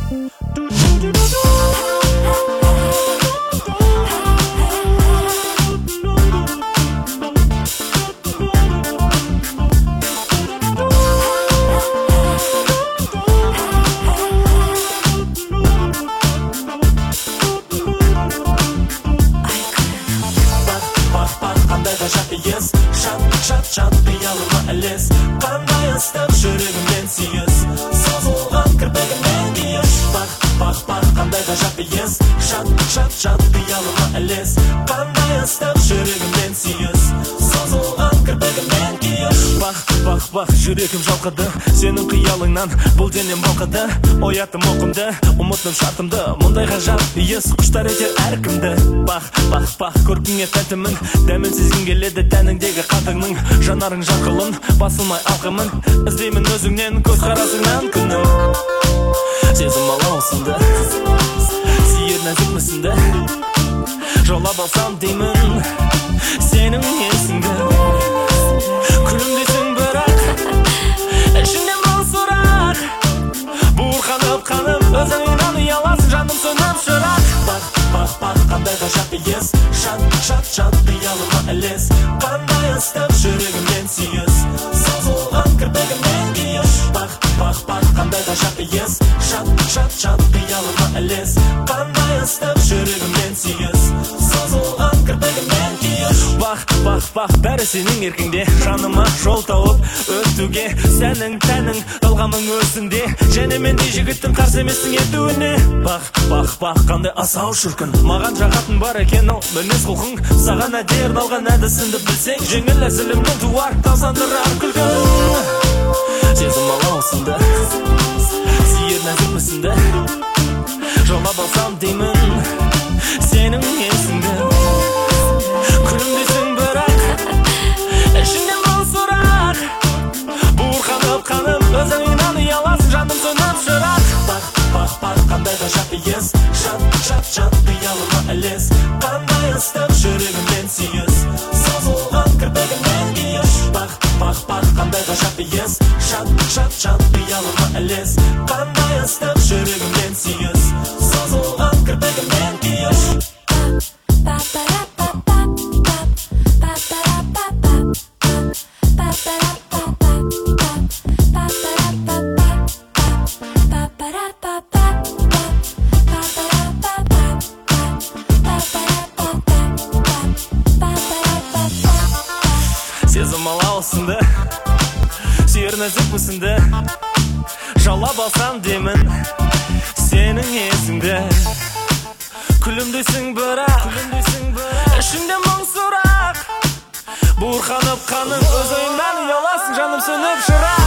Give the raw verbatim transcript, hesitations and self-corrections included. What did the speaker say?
Yes, şat şat şat bir yanıma eles. Qanday ıslık жүрегіммен сүйіс. Созылған кірпігіммен күйіш. Бақ, бақ, бақ, қандай ғажап ес. Шат шат шат bir yanıma eles. Qanday ıslık жүрегіммен сүйіс. Созылған кірпігіммен күйіш. Бақ, бақ, бақ, жүрегім жалқыды. Сенің қиялыңнан бұл денем балқыды. Оятым оқымды, ұмыттым шартымды. Мұндай ғажап ес құштар етер әркімді. Бақ, бақ, бақ, көркіңе тәтімін. Дәмін сезгім келеді тәніңдегі қатыңның. Жанарың жарқылын, басылмай алқымын. Іздеймін өзіңнен көз қарасыңнан күнім. Сезім алаусынды, сүйер нәзік мүсінді. Жолап алсам деймін сенің есіңді. Күлімдесің бірақ ішіңнен бұл сұрақ. Буырқанып қанып өзіңнен ұяласың, жаным сөніп шырақ. Бақ, бақ, бақ, қандай ғажап ес. Шат, шат, шат bir yanıma eles. Qanday ыстық жүрегіммен сүйіс. Созылған кірпігіммен күйіш. Бақ, бақ, бақ, қандай ғажап ес. Шат, шат, шат bir yanıma eles. Qanday ыстық жүрегіммен сүйіс. Созылған кірпігіммен күйіш. Бақ, бақ, бақ, бәрі сенің еркіңде. Жаныма жол тауып өтуге. Сәнің тәнің талғамың өзіңде. Және мен де жігіттің қарсы еместің етуіне. Бақ, бақ, бақ, қандай асау шіркін. Маған жағатын бар екен ол мінез құлқың. Саған әдер арналған әдісіңді білсең, жеңіл әзілімнен туар тазандырар күлгін. Сезім алаусынды, сүйер нәзік мүсінді. Жолап алсам деймін сенің есіңді. Күлімдесің бірақ ішіңнен бұл сұрақ. Буырқанып қанып өзіңнен ұяласың, жаным сөніп шырақ. Бақ, бақ, бақ, қандай ғажап ес. Шат, шат, шат bir yanıma eles. Qanday ыстық жүрегіммен сүйіс. Созылған кірпігіммен күйіш. Бақ, бақ, бақ, қандай ғажап ес. Шат, шат, шат bir yanıma eles. Qanday ыстық жүрегіммен сүйіс. Созылған кірпігіммен күйіш. Сезім алаусынды, сүйер нәзік мүсінді. Жаулап алсам деймін сенің есіңді. Күлімдесің бірақ ішіңде мың сұрақ. Буырқанып қаның өз ойыңнан ұяласың, жаным сөніп шырақ.